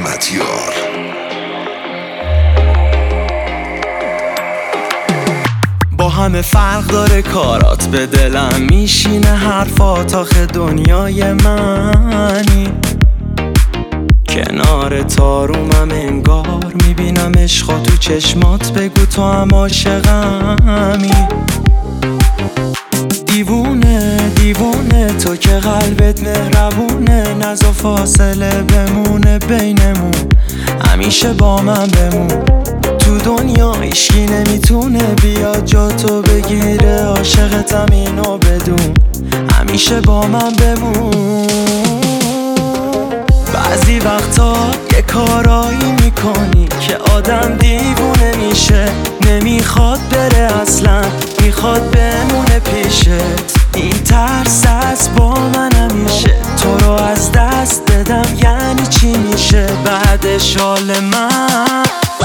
احمدیار. با همه فرق داره کارات، به دلم میشینه حرفات. آخه دنیای منی کنار تارومم، انگار میبینم عشقا تو چشمات. بگو تو هم عاشقمی. دیوونه دیوونه تو که قلبت مهربونه، نزا فاصله بمونه بینمون، همیشه با من بمون. تو دنیا هیچکی نمیتونه بیا جا تو بگیره، عاشقتم اینو بدون، همیشه با من بمون. بعضی وقتا یه کارایی میکنی که آدم دیوونه میشه، نمیخواد بره اصلا، میخواد بمونه پیشت. این ترس از با من همیشه، تو رو از دست بدم یعنی چی میشه بعدش حال من؟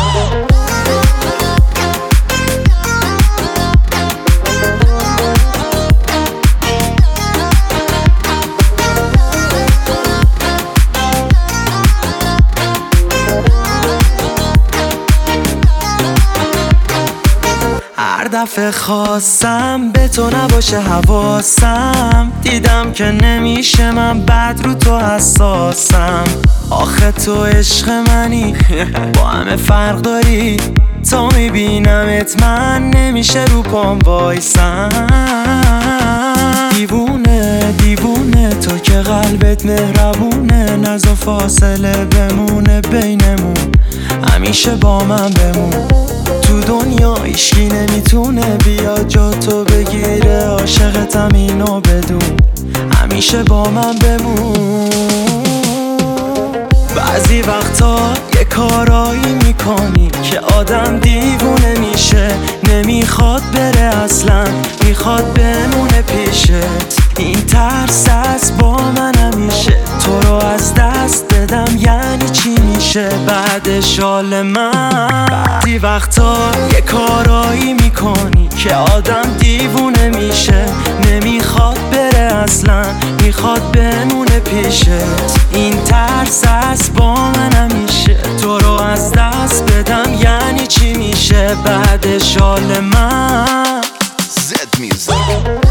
هر دفعه خواستم به تو نباشه حواسم، دیدم که نمیشه من بد رو تو حساسم. آخه تو عشق منی، با همه فرق داری، تا میبینمت من نمیشه رو پام وایسم. دیوونه دیوونه تو که قلبت مهربونه، نزا فاصله بمونه بینمون، همیشه با من بمون. تو دنیا هیچکی نمیتونه بیا جا تو بگیره، عاشقتم اینو بدون، همیشه با من بمون. بعضی وقتا یه کارایی میکنی که آدم دیوونه میشه، نمیخواد بره اصلا، میخواد بمونه پیشت. این ترس از با من همیشه، تو رو از دست بدم یعنی چی میشه بعدش حال من؟ بعضی وقتا یه کارایی میکنی که آدم دیوونه میشه، نمیخواد بره اصلا، میخواد بمونه پیشت. این ترس از با من همیشه، تو رو از دست بدم یعنی چی میشه بعدش حال من؟ زد میوزیک.